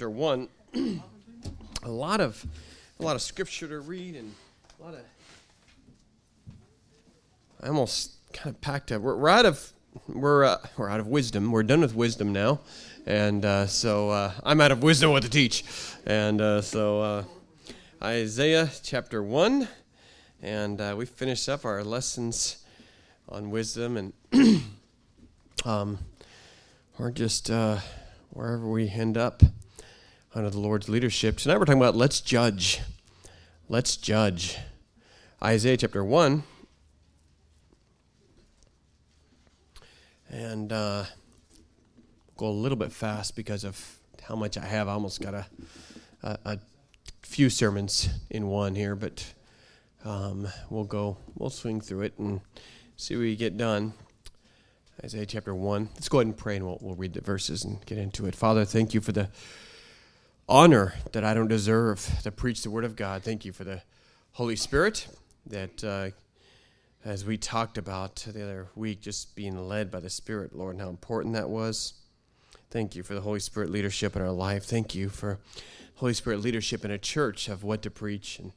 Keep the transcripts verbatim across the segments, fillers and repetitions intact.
chapter one. a lot of a lot of scripture to read and a lot of I almost kind of packed up. We're, we're out of we're uh, we're out of wisdom. We're done with wisdom now, and uh, so uh, I'm out of wisdom what to teach. And uh, so uh, Isaiah chapter one, and uh, we finished up our lessons on wisdom, and um, we're just uh, wherever we end up under the Lord's leadership. Tonight we're talking about let's judge. Let's judge. Isaiah chapter one. And uh, go a little bit fast because of how much I have. I almost got a, a, a few sermons in one here, but um, we'll go, we'll swing through it and see what we get done. Isaiah chapter one. Let's go ahead and pray, and we'll, we'll read the verses and get into it. Father, thank you for the honor that I don't deserve to preach the word of God. Thank you for the Holy Spirit that uh, as we talked about the other week, just being led by the Spirit, Lord, and how important that was. Thank you for the Holy Spirit leadership in our life. Thank you for Holy Spirit leadership in a church of what to preach and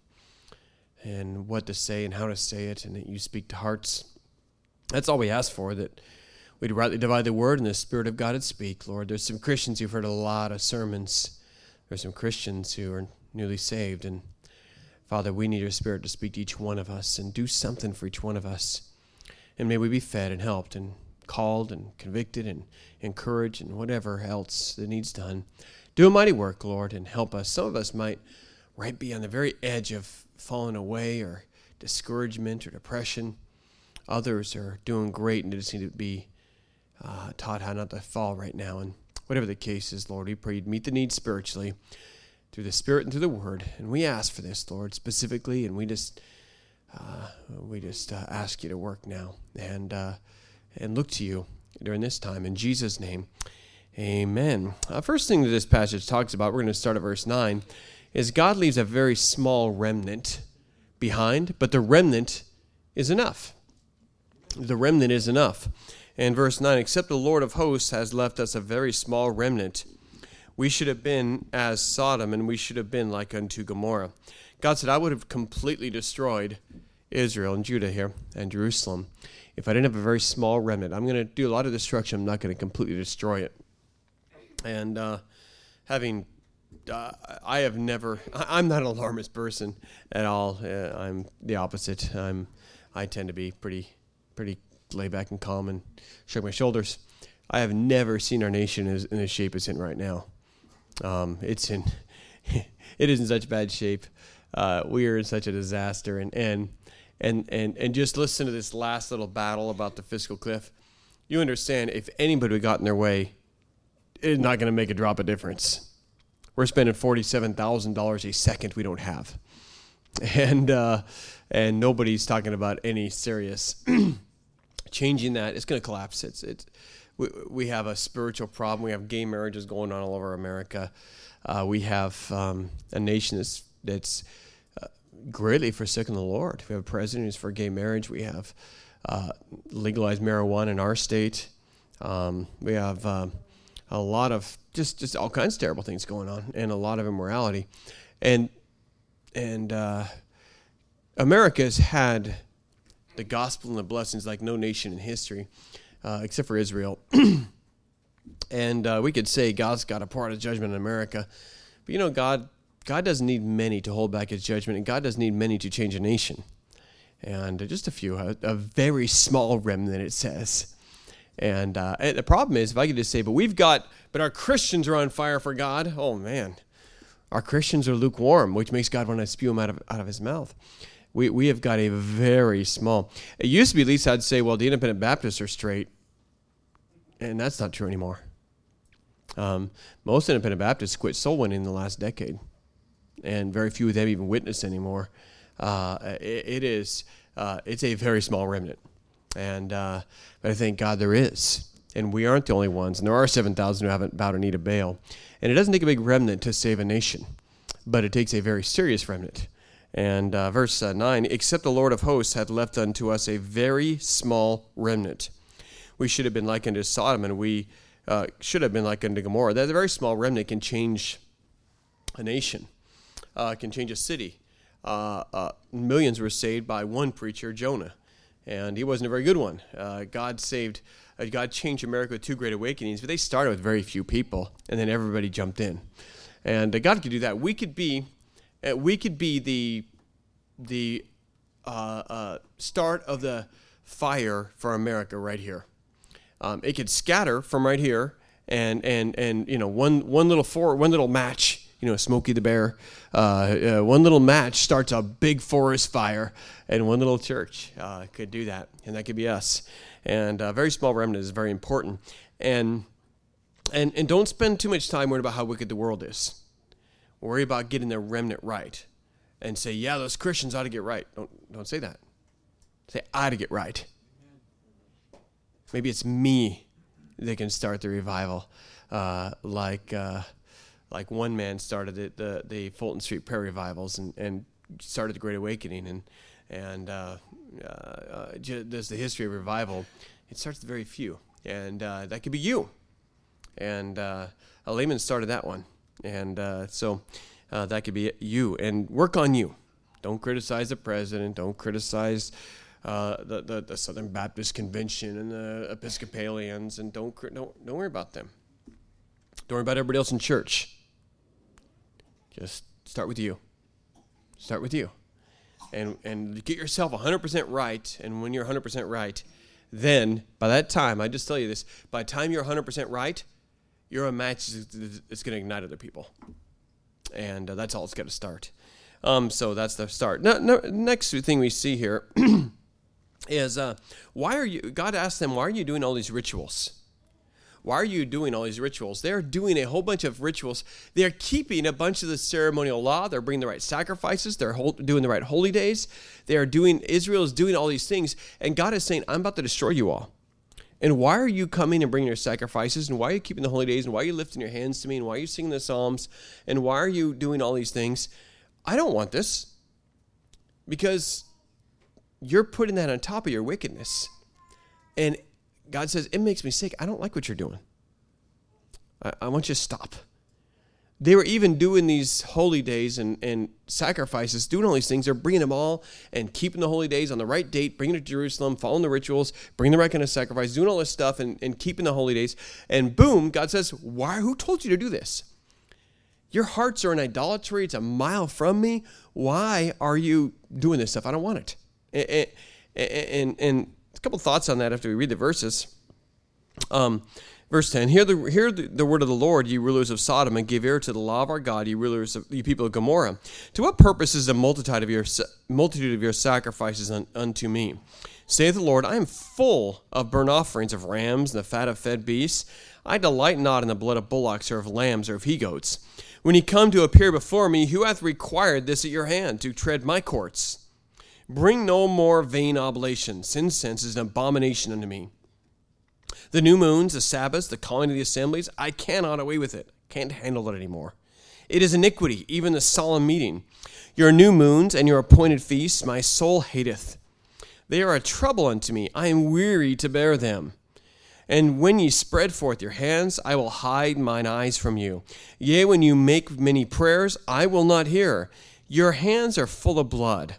and what to say and how to say it, and that you speak to hearts. That's all we ask for, that we'd rightly divide the word and the Spirit of God would speak, Lord. There's some Christians who've heard a lot of sermons. There's some Christians who are newly saved, and Father, we need your Spirit to speak to each one of us and do something for each one of us. And may we be fed and helped and called and convicted and encouraged and whatever else that needs done. Do a mighty work, Lord, and help us. Some of us might right be on the very edge of falling away or discouragement or depression. Others are doing great and just need to be uh, taught how not to fall right now. And whatever the case is, Lord, we pray you'd meet the needs spiritually through the Spirit and through the Word, and we ask for this, Lord, specifically, and we just uh, we just uh, ask you to work now and uh, and look to you during this time. In Jesus' name, amen. Uh, first thing that this passage talks about, we're going to start at verse nine, is God leaves a very small remnant behind, but the remnant is enough. The remnant is enough. And verse nine, except the Lord of hosts has left us a very small remnant. We should have been as Sodom, and we should have been like unto Gomorrah. God said, I would have completely destroyed Israel and Judah here and Jerusalem if I didn't have a very small remnant. I'm going to do a lot of destruction. I'm not going to completely destroy it. And uh, having, uh, I have never, I'm not an alarmist person at all. Uh, I'm the opposite. I'm, I tend to be pretty, pretty laid back and calm and shrug my shoulders. I have never seen our nation as, in the shape it's in right now. Um, it's in, it is in such bad shape. Uh, we are in such a disaster, and, and and and and just listen to this last little battle about the fiscal cliff. You understand, if anybody got in their way, it's not going to make a drop of difference. We're spending forty-seven thousand dollars a second we don't have, and uh, and nobody's talking about any serious changing that. It's going to collapse. It's it's. We, we have a spiritual problem. We have gay marriages going on all over America. Uh, we have um, a nation that's, that's uh, greatly forsaken the Lord. We have a president who's for gay marriage. We have uh, legalized marijuana in our state. Um, we have uh, a lot of just, just all kinds of terrible things going on, and a lot of immorality. And and uh, America has had the gospel and the blessings like no nation in history. Uh, except for Israel. and uh, we could say God's got a part of judgment in America. But you know, God God doesn't need many to hold back his judgment, and God doesn't need many to change a nation. And uh, just a few, a, a very small remnant, it says. And, uh, and the problem is, if I could just say, but we've got, but our Christians are on fire for God. Oh, man. Our Christians are lukewarm, which makes God want to spew them out of, out of his mouth. We we have got a very small, it used to be at least I'd say, well, the independent Baptists are straight. And that's not true anymore. Um, most independent Baptists quit soul winning in the last decade, and very few of them even witness anymore. Uh, it, it is uh, it's a very small remnant, and uh, but I thank God there is, and we aren't the only ones. And there are seven thousand who haven't bowed a knee to Baal, and it doesn't take a big remnant to save a nation, but it takes a very serious remnant. And uh, verse uh, nine, except the Lord of hosts hath left unto us a very small remnant. We should have been like unto Sodom, and we uh, should have been like unto Gomorrah. That a very small remnant can change A nation uh, can change a city. Uh, uh, millions were saved by one preacher, Jonah, and he wasn't a very good one. Uh, God saved, uh, God changed America with two great awakenings, but they started with very few people, and then everybody jumped in. And uh, God could do that. We could be, uh, we could be the, the uh, uh, start of the fire for America right here. Um, it could scatter from right here, and and and you know one one little for one little match. You know, Smokey the Bear. Uh, uh, one little match starts a big forest fire, and one little church uh, could do that, and that could be us. And a very small remnant is very important. And and and don't spend too much time worrying about how wicked the world is. Worry about getting the remnant right, and say, yeah, those Christians ought to get right. Don't don't say that. Say, I ought to get right. Maybe it's me that can start the revival, uh, like. Uh, Like one man started it, the the Fulton Street Prayer Revivals, and, and started the Great Awakening, and and uh, uh, there's the history of revival. It starts with very few, and uh, that could be you. And uh, Layman started that one, and uh, so uh, that could be you. And work on you. Don't criticize the president. Don't criticize uh, the, the the Southern Baptist Convention and the Episcopalians, and don't don't don't worry about them. Don't worry about everybody else in church. Just start with you. Start with you. And and get yourself one hundred percent right. And when you're one hundred percent right, then by that time, I just tell you this, by the time you're one hundred percent right, you're a match that's going to ignite other people. And uh, that's all it's got to start. Um, so that's the start. No, no, next thing we see here is uh, why are you, God asked them, why are you doing all these rituals? Why are you doing all these rituals? They're doing a whole bunch of rituals. They're keeping a bunch of the ceremonial law. They're bringing the right sacrifices. They're doing the right holy days. They are doing, Israel is doing all these things. And God is saying, I'm about to destroy you all. And why are you coming and bringing your sacrifices? And why are you keeping the holy days? And why are you lifting your hands to me? And why are you singing the Psalms? And why are you doing all these things? I don't want this. Because you're putting that on top of your wickedness. And God says, it makes me sick. I don't like what you're doing. I, I want you to stop. They were even doing these holy days and, and sacrifices, doing all these things. They're bringing them all and keeping the holy days on the right date, bringing it to Jerusalem, following the rituals, bringing the right kind of sacrifice, doing all this stuff and, and keeping the holy days. And boom, God says, why? Who told you to do this? Your hearts are in idolatry. It's a mile from me. Why are you doing this stuff? I don't want it. And, and, and, and a couple thoughts on that after we read the verses. Um, verse ten, hear the hear the, the word of the Lord, ye rulers of Sodom, and give ear to the law of our God, ye rulers of ye people of Gomorrah. To what purpose is the multitude of your multitude of your sacrifices un, unto me? Saith the Lord, I am full of burnt offerings of rams and the fat of fed beasts. I delight not in the blood of bullocks or of lambs or of he-goats. When ye come to appear before me, who hath required this at your hand, to tread my courts? Bring no more vain oblations. Incense is an abomination unto me. The new moons, the Sabbaths, the calling of the assemblies, I cannot away with it. Can't handle it anymore. It is iniquity, even the solemn meeting. Your new moons and your appointed feasts, my soul hateth. They are a trouble unto me. I am weary to bear them. And when ye spread forth your hands, I will hide mine eyes from you. Yea, when you make many prayers, I will not hear. Your hands are full of blood.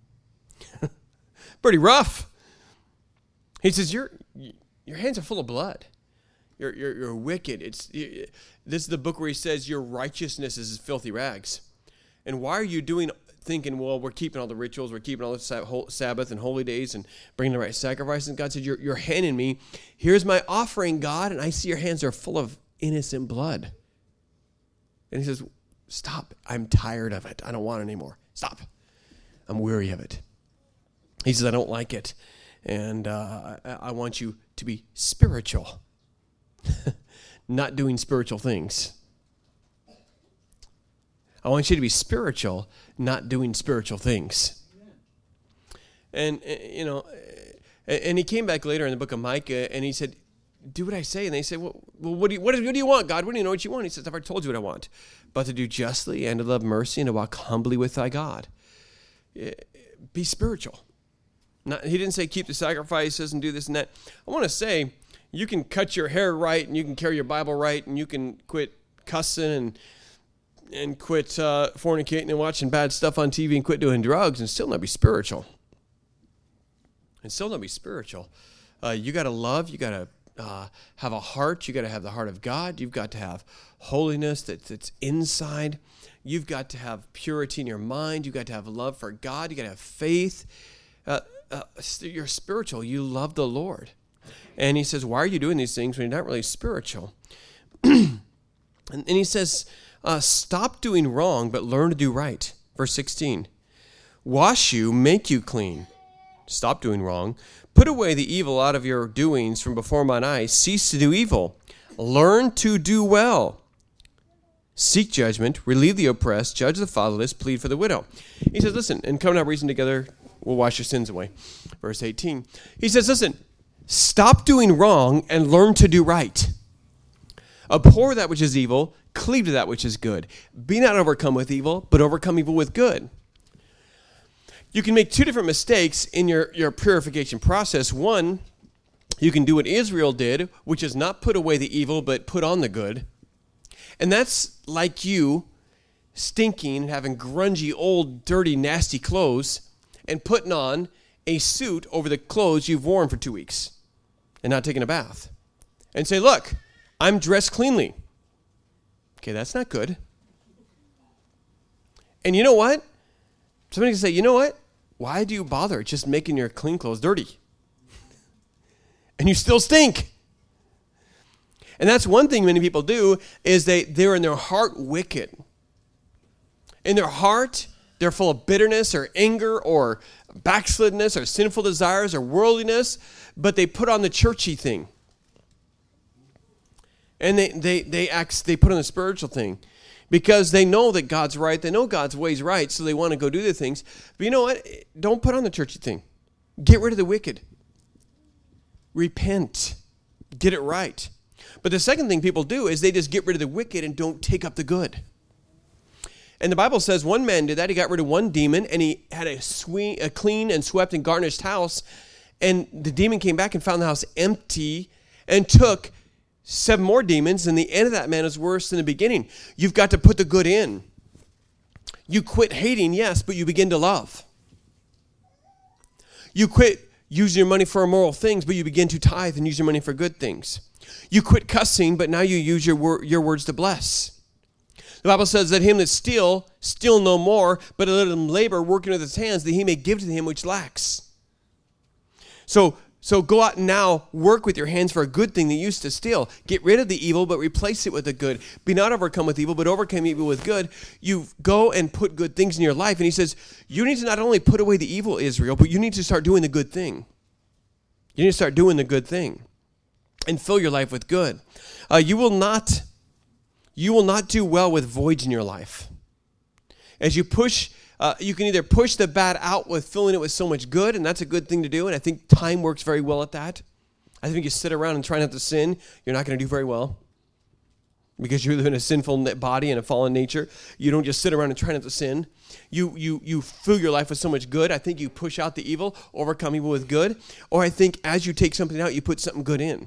Pretty rough. He says, your your hands are full of blood. You're you're, you're wicked. It's you, this is the book where he says your righteousness is as filthy rags. And why are you doing thinking, well, we're keeping all the rituals, we're keeping all the Sabbath and holy days and bringing the right sacrifices? And God said, you're, you're handing me, here's my offering, God, and I see your hands are full of innocent blood. And he says, stop. I'm tired of it. I don't want it anymore. Stop. I'm weary of it. He says, I don't like it. And uh, I, I want you to be spiritual, not doing spiritual things. I want you to be spiritual, not doing spiritual things. And, you know, and he came back later in the book of Micah, and he said, do what I say. And they said, well, well what, do you, what, do, what do you want, God? What do you know what you want? He says, I've already told you what I want, but to do justly and to love mercy and to walk humbly with thy God. Be spiritual. Not, he didn't say keep the sacrifices and do this and that. I want to say you can cut your hair right and you can carry your Bible right and you can quit cussing and and quit uh, fornicating and watching bad stuff on T V and quit doing drugs and still not be spiritual. And still not be spiritual. Uh, you got to love. You got to uh, have a heart. You got to have the heart of God. You've got to have holiness that, that's inside. You've got to have purity in your mind. You've got to have love for God. You got to have faith. Uh, uh, you're spiritual. You love the Lord. And he says, why are you doing these things when you're not really spiritual? and, and he says, uh, stop doing wrong, but learn to do right. Verse sixteen, wash you, make you clean. Stop doing wrong. Put away the evil out of your doings from before mine eyes. Cease to do evil. Learn to do well. Seek judgment. Relieve the oppressed. Judge the fatherless. Plead for the widow. He says, listen, and come and reason together, we'll wash your sins away. Verse eighteen. He says, listen, stop doing wrong and learn to do right. Abhor that which is evil. Cleave to that which is good. Be not overcome with evil, but overcome evil with good. You can make two different mistakes in your, your purification process. One, you can do what Israel did, which is not put away the evil, but put on the good. And that's like you stinking, having grungy, old, dirty, nasty clothes, and putting on a suit over the clothes you've worn for two weeks and not taking a bath. And say, look, I'm dressed cleanly. Okay, that's not good. And you know what? Somebody can say, you know what? Why do you bother just making your clean clothes dirty? And you still stink. And that's one thing many people do, is they, they're in their heart wicked. In their heart, they're full of bitterness or anger or backslidness or sinful desires or worldliness, but they put on the churchy thing. And they, they, they, act, they put on the spiritual thing. Because they know that God's right. They know God's way's right, so they want to go do the things. But you know what? Don't put on the churchy thing. Get rid of the wicked. Repent. Get it right. But the second thing people do is they just get rid of the wicked and don't take up the good. And the Bible says one man did that. He got rid of one demon, and he had a, swe- a clean and swept and garnished house. And the demon came back and found the house empty and took seven more demons, and the end of that man is worse than the beginning. You've got to put the good in. You quit hating, yes, but you begin to love. You quit using your money for immoral things, but you begin to tithe and use your money for good things. You quit cussing, but now you use your wor- your words to bless. The Bible says that him that steal, steal no more, but let him labor, working with his hands, that he may give to him which lacks. So, So go out and now work with your hands for a good thing that used to steal. Get rid of the evil, but replace it with the good. Be not overcome with evil, but overcome evil with good. You go and put good things in your life. And he says, you need to not only put away the evil, Israel, but you need to start doing the good thing. You need to start doing the good thing and fill your life with good. Uh, you will not, you will not do well with voids in your life. As you push Uh, you can either push the bad out with filling it with so much good, and that's a good thing to do, and I think time works very well at that. I think you sit around and try not to sin, you're not going to do very well because you live in a sinful body and a fallen nature. You don't just sit around and try not to sin. You, you, you fill your life with so much good. I think you push out the evil, overcome evil with good, or I think as you take something out, you put something good in.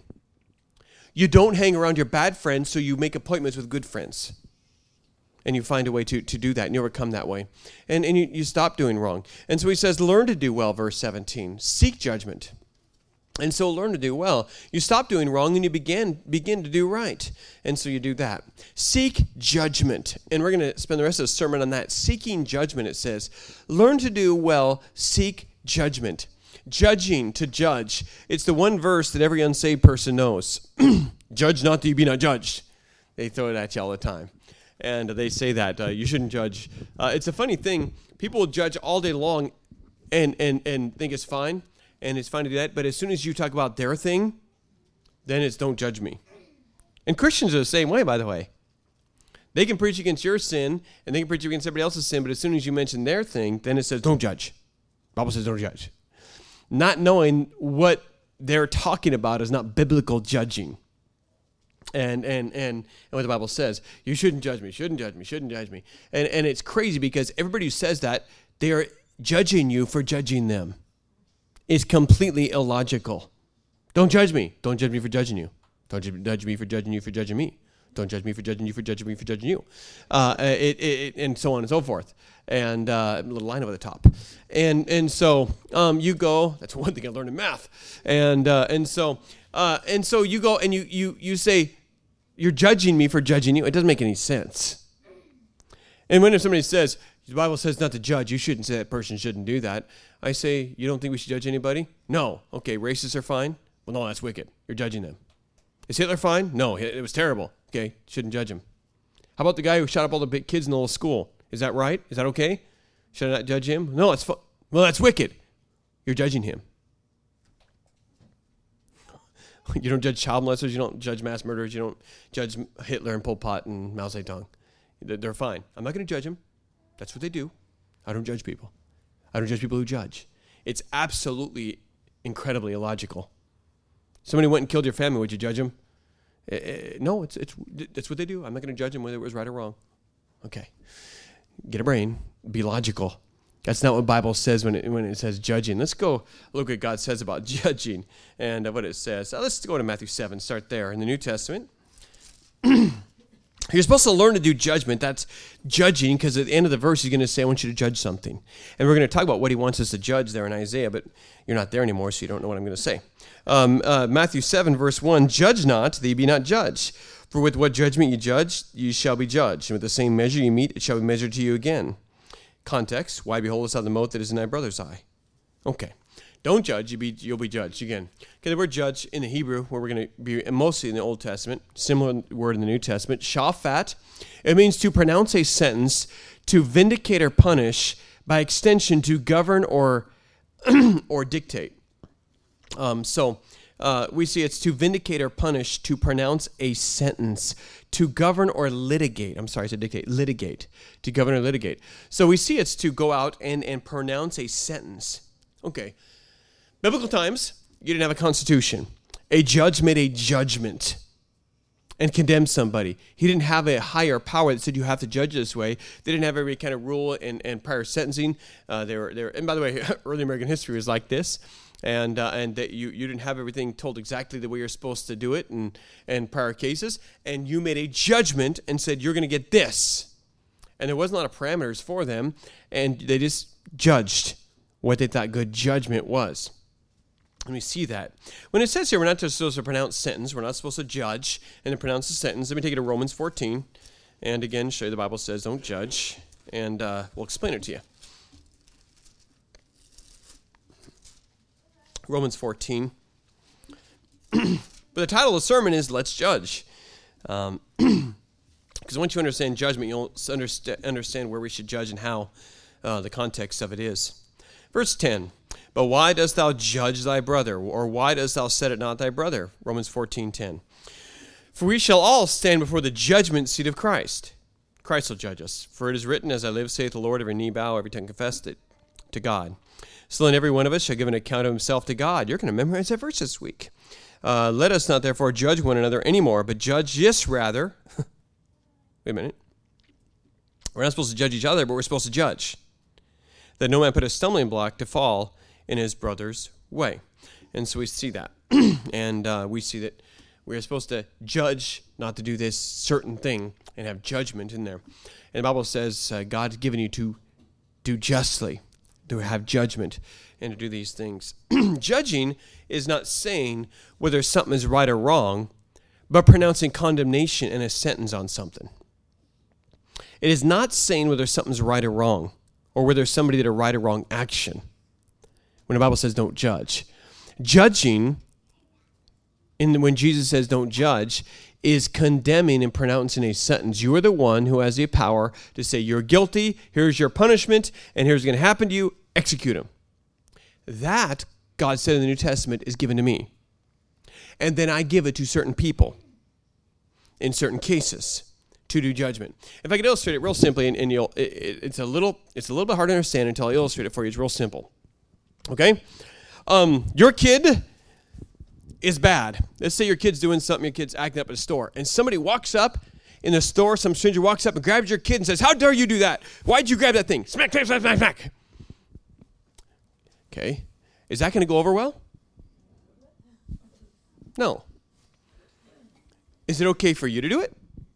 You don't hang around your bad friends, so you make appointments with good friends. And you find a way to, to do that, and you overcome that way. And, and you, you stop doing wrong. And so he says, learn to do well, verse seventeen. Seek judgment. And so learn to do well. You stop doing wrong, and you begin, begin to do right. And so you do that. Seek judgment. And we're going to spend the rest of the sermon on that. Seeking judgment, it says. Learn to do well, seek judgment. Judging, to judge. It's the one verse that every unsaved person knows. Judge not that you be not judged. They throw it at you all the time. And they say that uh, you shouldn't judge. Uh, it's a funny thing. People will judge all day long and, and, and think it's fine, and it's fine to do that. But as soon as you talk about their thing, then it's don't judge me. And Christians are the same way, by the way. They can preach against your sin, and they can preach against somebody else's sin, but as soon as you mention their thing, then it says don't judge. The Bible says don't judge. Not knowing what they're talking about is not biblical judging. And, and and and what the Bible says, you shouldn't judge me, shouldn't judge me, shouldn't judge me. And and it's crazy because everybody who says that, they are judging you for judging them. It's completely illogical. Don't judge me. Don't judge me for judging you. Don't judge me for judging you for judging me. Don't judge me for judging you for judging me for judging you. Uh, it, it, and so on and so forth. And uh, a little line over the top. And and so um, you go, that's one thing I learned in math. And uh, and so uh, and so you go and you, you, you say, you're judging me for judging you. It doesn't make any sense. And when somebody says, the Bible says not to judge, you shouldn't say that person shouldn't do that. I say, you don't think we should judge anybody? No. Okay, racists are fine? Well, no, that's wicked. You're judging them. Is Hitler fine? No, it was terrible. Okay, shouldn't judge him. How about the guy who shot up all the big kids in the little school? Is that right? Is that okay? Should I not judge him? No, it's fu- well, that's wicked. You're judging him. You don't judge child molesters. You don't judge mass murderers. You don't judge Hitler and Pol Pot and Mao Zedong. They're fine. I'm not going to judge them. That's what they do. I don't judge people. I don't judge people who judge. It's absolutely incredibly illogical. Somebody went and killed your family. Would you judge them? Uh, no, it's it's that's what they do. I'm not going to judge them whether it was right or wrong. Okay, get a brain. Be logical. That's not what the Bible says when it when it says judging. Let's go look what God says about judging and uh, what it says. Uh, let's go to Matthew seven. Start there in the New Testament. You're supposed to learn to do judgment. That's judging, because at the end of the verse, he's going to say, I want you to judge something. And we're going to talk about what he wants us to judge there in Isaiah, but you're not there anymore, so you don't know what I'm going to say. Um, uh, Matthew seven, verse one, judge not, that ye be not judged. For with what judgment you judge, you shall be judged. And with the same measure you meet, it shall be measured to you again. Context, why beholdest thou the mote that is in thy brother's eye? Okay. Don't judge, you be, you'll be judged. Again, okay, the word judge in the Hebrew, where we're going to be mostly in the Old Testament, similar word in the New Testament, shafat. It means to pronounce a sentence, to vindicate or punish, by extension to govern or or dictate. Um, so uh, we see it's to vindicate or punish, to pronounce a sentence, to govern or litigate. I'm sorry, I said dictate, litigate, to govern or litigate. So we see it's to go out and, and pronounce a sentence. Okay. Biblical times, you didn't have a constitution. A judge made a judgment and condemned somebody. He didn't have a higher power that said you have to judge this way. They didn't have every kind of rule and, and prior sentencing. Uh, they were, they were, and by the way, early American history was like this. And uh, and that you, you didn't have everything told exactly the way you're supposed to do it in, in prior cases. And you made a judgment and said, you're going to get this. And there wasn't a lot of parameters for them. And they just judged what they thought good judgment was. And we see that. When it says here, we're not just supposed to pronounce sentence. We're not supposed to judge and then pronounce a sentence. Let me take it to Romans fourteen. And again, show you the Bible says don't judge. And uh, we'll explain it to you. Romans fourteen. But the title of the sermon is Let's Judge. Um, because once you understand judgment, you'll understand, understand where we should judge and how uh, the context of it is. Verse ten. But why dost thou judge thy brother? Or why dost thou set it not thy brother? Romans fourteen ten. For we shall all stand before the judgment seat of Christ. Christ will judge us. For it is written, as I live, saith the Lord, every knee bow, every tongue confess it to God. So then every one of us shall give an account of himself to God. You're going to memorize that verse this week. Uh, Let us not therefore judge one another anymore, but judge yes rather. Wait a minute. We're not supposed to judge each other, but we're supposed to judge. That no man put a stumbling block to fall in his brother's way. And so we see that. and uh, we see that we're supposed to judge, not to do this certain thing, and have judgment in there. And the Bible says uh, God's given you to do justly, to have judgment, and to do these things. Judging is not saying whether something is right or wrong, but pronouncing condemnation in a sentence on something. It is not saying whether something's right or wrong, or whether somebody did a right or wrong action. When the Bible says don't judge. Judging, in the, when Jesus says don't judge, is condemning and pronouncing a sentence. You are the one who has the power to say you're guilty, here's your punishment, and here's what's going to happen to you, execute him. That, God said in the New Testament, is given to me. And then I give it to certain people in certain cases to do judgment. If I could illustrate it real simply, and, and you'll, it, it's a little, it's a little bit hard to understand until I illustrate it for you. It's real simple. Okay? Um, your kid is bad. Let's say your kid's doing something, your kid's acting up at a store, and somebody walks up in the store, some stranger walks up and grabs your kid and says, how dare you do that? Why'd you grab that thing? Smack, smack, smack, smack, smack. Okay. Is that going to go over well? No. Is it okay for you to do it?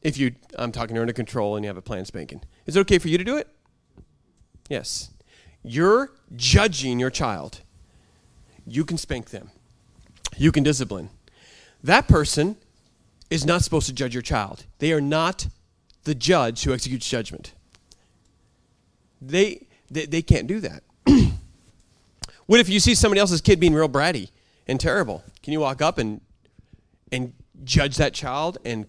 If you, I'm talking you're under control and you have a plan spanking. Is it okay for you to do it? Yes. You're judging your child. You can spank them. You can discipline. That person is not supposed to judge your child. They are not the judge who executes judgment. They they, they can't do that. What if you see somebody else's kid being real bratty and terrible? Can you walk up and and judge that child and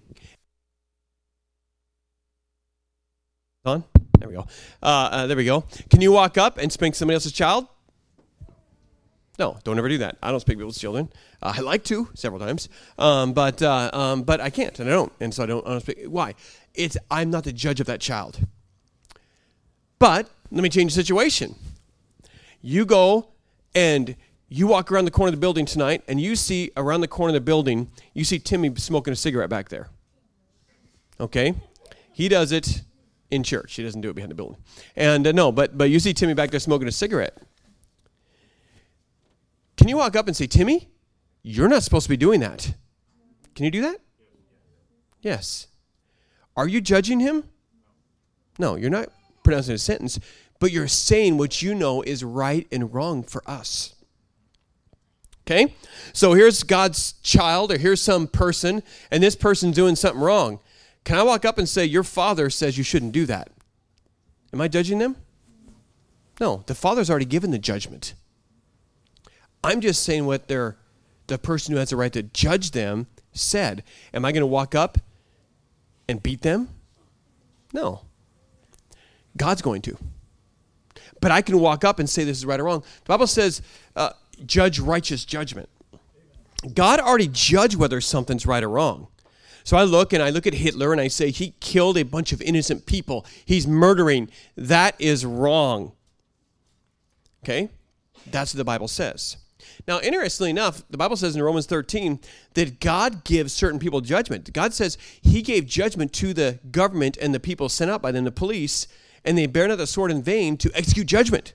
on? There we go. Uh, uh, there we go. Can you walk up and spank somebody else's child? No, don't ever do that. I don't spank people's children. Uh, I like to several times, um, but uh, um, but I can't, and I don't, and so I don't. I don't spank. Why? It's I'm not the judge of that child. But let me change the situation. You go and you walk around the corner of the building tonight, and you see around the corner of the building, you see Timmy smoking a cigarette back there. Okay, he does it in church. He doesn't do it behind the building. And uh, no, but but you see Timmy back there smoking a cigarette. Can you walk up and say, Timmy, you're not supposed to be doing that? Can you do that? Yes. Are you judging him? No, you're not pronouncing a sentence, but you're saying what you know is right and wrong for us. Okay? So here's God's child, or here's some person, and this person's doing something wrong. Can I walk up and say, your father says you shouldn't do that? Am I judging them? No, the father's already given the judgment. I'm just saying what they're, the person who has the right to judge them said. Am I going to walk up and beat them? No. God's going to. But I can walk up and say this is right or wrong. The Bible says, uh, judge righteous judgment. God already judged whether something's right or wrong. So I look and I look at Hitler and I say, he killed a bunch of innocent people. He's murdering. That is wrong. Okay? That's what the Bible says. Now, interestingly enough, the Bible says in Romans thirteen that God gives certain people judgment. God says he gave judgment to the government and the people sent out by them, the police, and they bear not the sword in vain to execute judgment.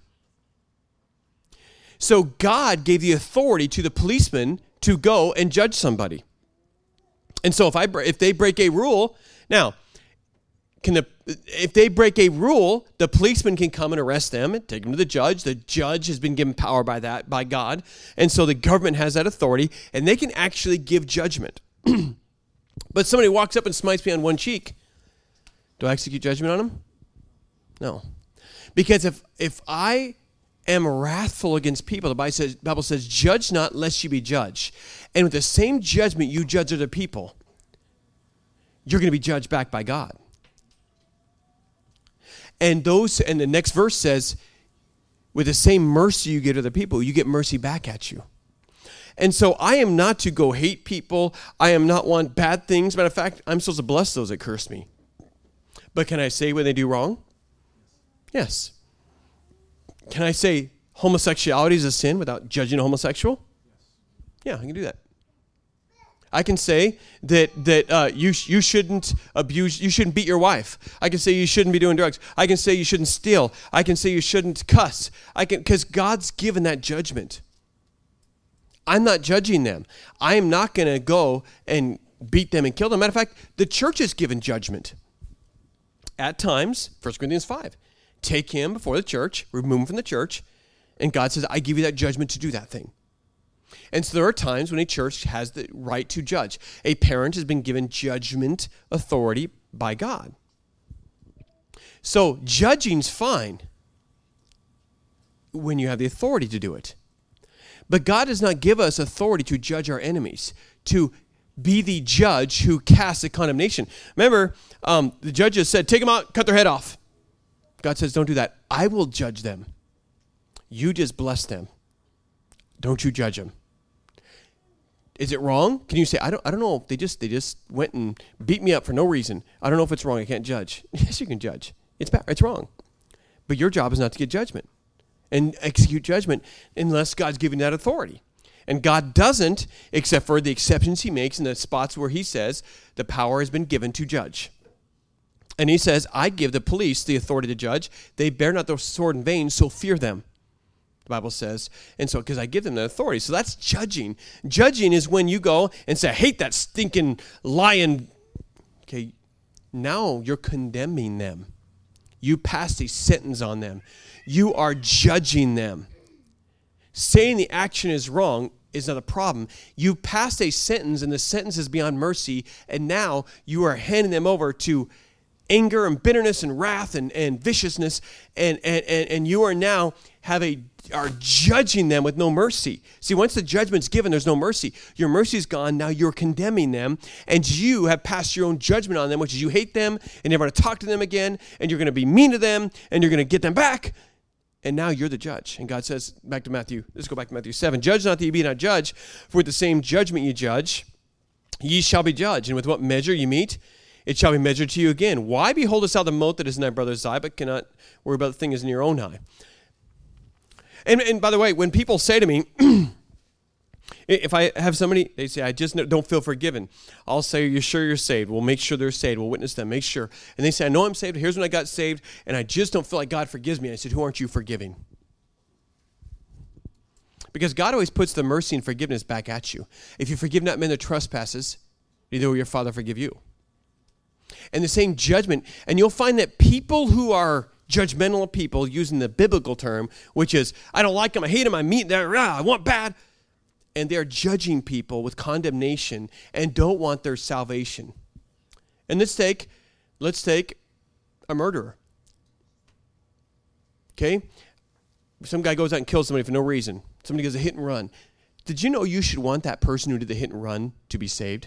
So God gave the authority to the policeman to go and judge somebody. And so if I if they break a rule, now, can the if they break a rule, the policeman can come and arrest them and take them to the judge. The judge has been given power by that, by God. And so the government has that authority, and they can actually give judgment. But somebody walks up and smites me on one cheek. Do I execute judgment on him? No. Because if if I am wrathful against people, the Bible says, Bible says, judge not lest you be judged. And with the same judgment you judge other people, you're going to be judged back by God. And those, and the next verse says, with the same mercy you give to the people, you get mercy back at you. And so I am not to go hate people. I am not want bad things. Matter of fact, I'm supposed to bless those that curse me. But can I say when they do wrong? Yes. Can I say homosexuality is a sin without judging a homosexual? Yeah, I can do that. I can say that that uh, you sh- you shouldn't abuse, you shouldn't beat your wife. I can say you shouldn't be doing drugs. I can say you shouldn't steal. I can say you shouldn't cuss. I can, because God's given that judgment. I'm not judging them. I am not going to go and beat them and kill them. Matter of fact, the church is given judgment. At times, First Corinthians five, take him before the church, remove him from the church, and God says, I give you that judgment to do that thing. And so there are times when a church has the right to judge. A parent has been given judgment authority by God. So judging's fine when you have the authority to do it. But God does not give us authority to judge our enemies, to be the judge who casts a condemnation. Remember, um, the judges said, take them out, cut their head off. God says, don't do that. I will judge them. You just bless them. Don't you judge them. Is it wrong? Can you say, I don't I don't know, they just they just went and beat me up for no reason. I don't know if it's wrong, I can't judge. Yes, you can judge. It's bad, it's wrong. But your job is not to get judgment and execute judgment unless God's giving that authority. And God doesn't, except for the exceptions he makes in the spots where he says the power has been given to judge. And he says, I give the police the authority to judge. They bear not the sword in vain, so fear them. The Bible says, and so because I give them the authority. So that's judging. Judging is when you go and say, I hate that stinking lion. Okay, Now you're condemning them. You passed a sentence on them. You are judging them. Saying the action is wrong is not a problem. You passed a sentence, and the sentence is beyond mercy, and now you are handing them over to anger and bitterness and wrath and, and viciousness, and, and, and, and you are now have a are judging them with no mercy. See, once the judgment's given, there's no mercy. Your mercy's gone. Now you're condemning them, and you have passed your own judgment on them, which is you hate them, and you're never going to talk to them again, and you're going to be mean to them, and you're going to get them back. And now you're the judge. And God says, back to Matthew, let's go back to Matthew seven. Judge not that ye be not judged, for with the same judgment you judge, ye shall be judged. And with what measure you meet, it shall be measured to you again. Why beholdest thou the mote that is in thy brother's eye, but cannot worry about the thing that is in your own eye? And, and by the way, when people say to me, if I have somebody, they say, I just don't feel forgiven. I'll say, you're sure you're saved? We'll make sure they're saved. We'll witness them, make sure. And they say, I know I'm saved. Here's when I got saved, and I just don't feel like God forgives me. I said, who aren't you forgiving? Because God always puts the mercy and forgiveness back at you. If you forgive not men their trespasses, neither will your Father forgive you. And the same judgment. And you'll find that people who are judgmental people, using the biblical term, which is, I don't like them, I hate them, I mean, they're, ah, I want bad. And they're judging people with condemnation and don't want their salvation. And let's take, let's take a murderer. Okay? Some guy goes out and kills somebody for no reason. Somebody does a hit and run. Did you know you should want that person who did the hit and run to be saved?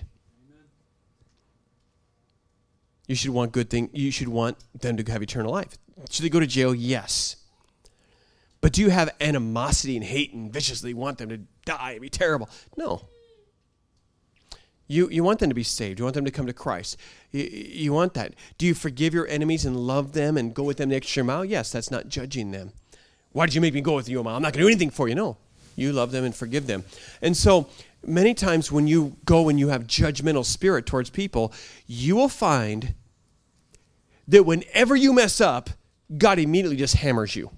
You should want good thing. You should want them to have eternal life. Should they go to jail? Yes. But do you have animosity and hate and viciously want them to die and be terrible? No. You you want them to be saved. You want them to come to Christ. You, you want that. Do you forgive your enemies and love them and go with them the extra mile? Yes, that's not judging them. Why did you make me go with you a mile? I'm not going to do anything for you. No. You love them and forgive them. And so many times when you go and you have judgmental spirit towards people, you will find that whenever you mess up, God immediately just hammers you.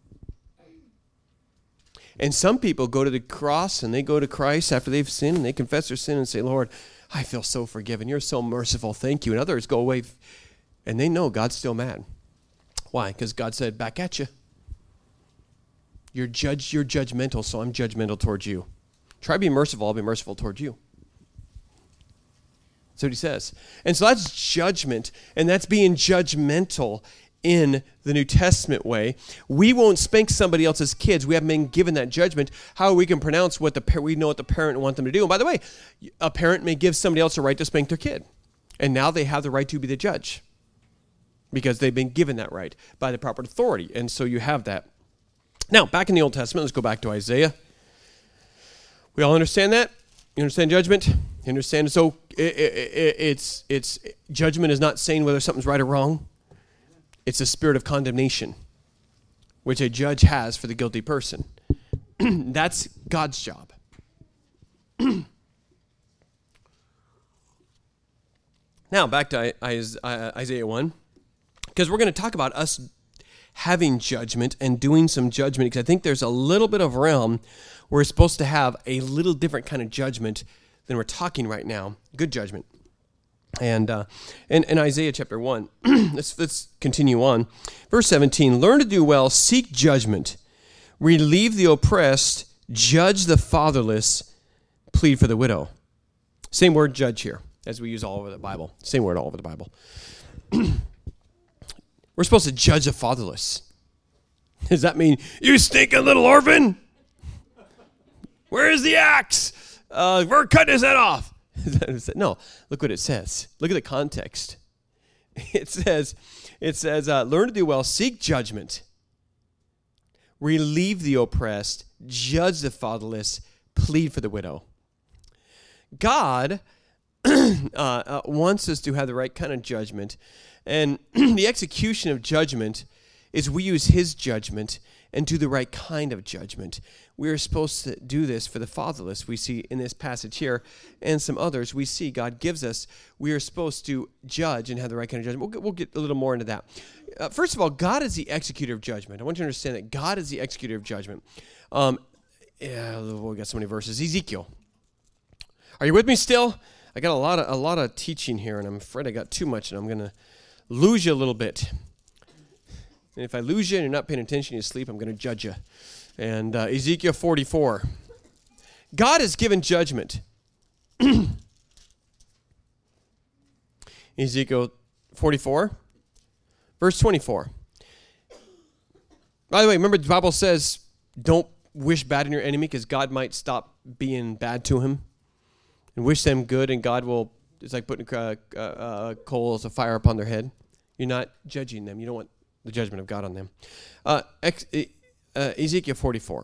And some people go to the cross and they go to Christ after they've sinned and they confess their sin and say, Lord, I feel so forgiven. You're so merciful. Thank you. And others go away and they know God's still mad. Why? Because God said, back at you. You're judge, you're judgmental, so I'm judgmental towards you. Try to be merciful, I'll be merciful towards you. That's what he says. And so that's judgment, and that's being judgmental in the New Testament way. We won't spank somebody else's kids. We haven't been given that judgment. How we can pronounce what the we know what the parent want them to do. And by the way, a parent may give somebody else a right to spank their kid. And now they have the right to be the judge because they've been given that right by the proper authority. And so you have that. Now, back in the Old Testament, let's go back to Isaiah. We all understand that? You understand judgment? You understand? So it, it, it's it's judgment is not saying whether something's right or wrong. It's a spirit of condemnation, which a judge has for the guilty person. That's God's job. Now, back to Isaiah one, because we're going to talk about us having judgment and doing some judgment, because I think there's a little bit of realm where we're supposed to have a little different kind of judgment than we're talking right now. Good judgment. And uh, in, in Isaiah chapter one, let's, let's continue on. Verse seventeen, learn to do well, seek judgment, relieve the oppressed, judge the fatherless, plead for the widow. Same word judge here, as we use all over the Bible. Same word all over the Bible. We're supposed to judge the fatherless. Does that mean, you stinking little orphan? Where is the axe? Uh, we're cutting his head off. No, look what it says. Look at the context. It says, it says, uh, learn to do well, seek judgment, relieve the oppressed, judge the fatherless, plead for the widow. God uh, uh, wants us to have the right kind of judgment, and the execution of judgment is we use his judgment and do the right kind of judgment. We are supposed to do this for the fatherless. We see in this passage here and some others, we see God gives us, we are supposed to judge and have the right kind of judgment. We'll get, we'll get a little more into that. Uh, first of all, God is the executor of judgment. I want you to understand that God is the executor of judgment. Um, yeah, we've got so many verses. Ezekiel. Are you with me still? I got a lot of a lot of teaching here, and I'm afraid I got too much, and I'm going to lose you a little bit. And if I lose you and you're not paying attention, you sleep, I'm going to judge you. And uh, Ezekiel forty-four. God has given judgment. Ezekiel forty-four, verse twenty-four. By the way, remember the Bible says, don't wish bad on your enemy because God might stop being bad to him. And wish them good, and God will, it's like putting uh, uh, coals of fire upon their head. You're not judging them. You don't want the judgment of God on them. Uh, ex- uh, Ezekiel forty-four.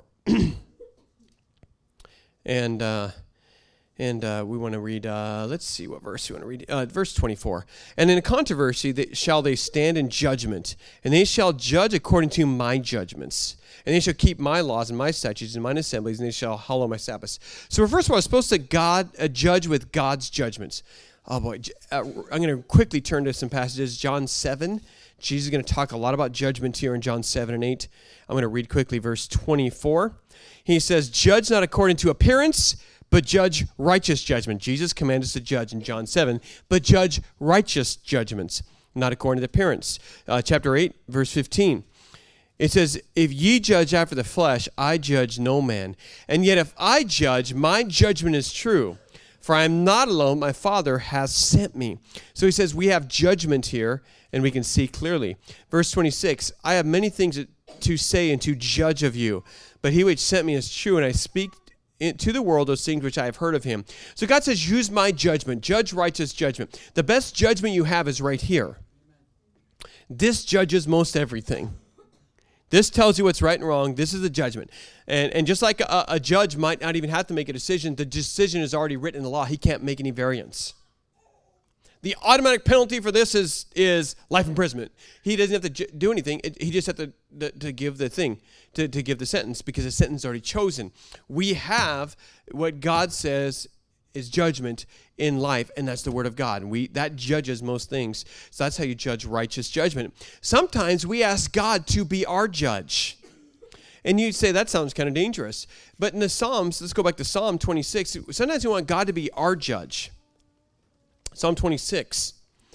and uh, and uh, we want to read, uh, let's see what verse we want to read. Uh, verse twenty-four. And in a controversy they, shall they stand in judgment, and they shall judge according to my judgments. And they shall keep my laws and my statutes and mine assemblies, and they shall hallow my Sabbaths. So first of all, we're supposed to God uh, judge with God's judgments. Oh boy, uh, I'm going to quickly turn to some passages. John seven. Jesus is going to talk a lot about judgment here in John seven and eight. I'm going to read quickly verse twenty-four. He says, judge not according to appearance, but judge righteous judgment. Jesus commands us to judge in John seven, but judge righteous judgments, not according to appearance. Uh, chapter eight, verse fifteen. It says, if ye judge after the flesh, I judge no man. And yet if I judge, my judgment is true. For I am not alone, my Father has sent me. So he says we have judgment here, and we can see clearly. Verse twenty-six, I have many things to say and to judge of you, but he which sent me is true, and I speak to the world those things which I have heard of him. So God says, use my judgment, judge righteous judgment. The best judgment you have is right here. This judges most everything. This tells you what's right and wrong. This is the judgment. And and just like a, a judge might not even have to make a decision, the decision is already written in the law. He can't make any variance. The automatic penalty for this is is life imprisonment. He doesn't have to ju- do anything. It, he just has to, to, to give the thing, to, to give the sentence, because the sentence is already chosen. We have what God says is judgment in life, and that's the word of God. And we that judges most things. So that's how you judge righteous judgment. Sometimes we ask God to be our judge. And you say, that sounds kind of dangerous. But in the Psalms, let's go back to Psalm twenty-six. Sometimes we want God to be our judge. Psalm twenty-six.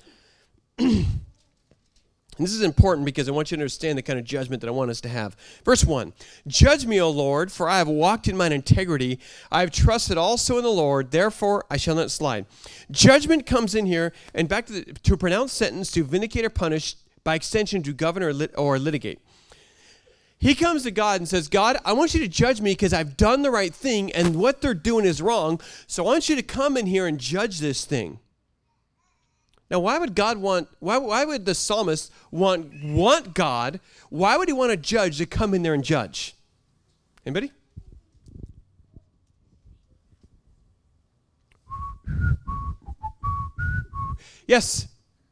And this is important because I want you to understand the kind of judgment that I want us to have. Verse one, judge me, O Lord, for I have walked in mine integrity. I have trusted also in the Lord, therefore I shall not slide. Judgment comes in here, and back to, the, to pronounce sentence, to vindicate or punish, by extension to govern or, lit, or litigate. He comes to God and says, God, I want you to judge me because I've done the right thing, and what they're doing is wrong, so I want you to come in here and judge this thing. Now, why would God want, why, why would the psalmist want, want God, why would he want a judge to come in there and judge? Anybody? Yes?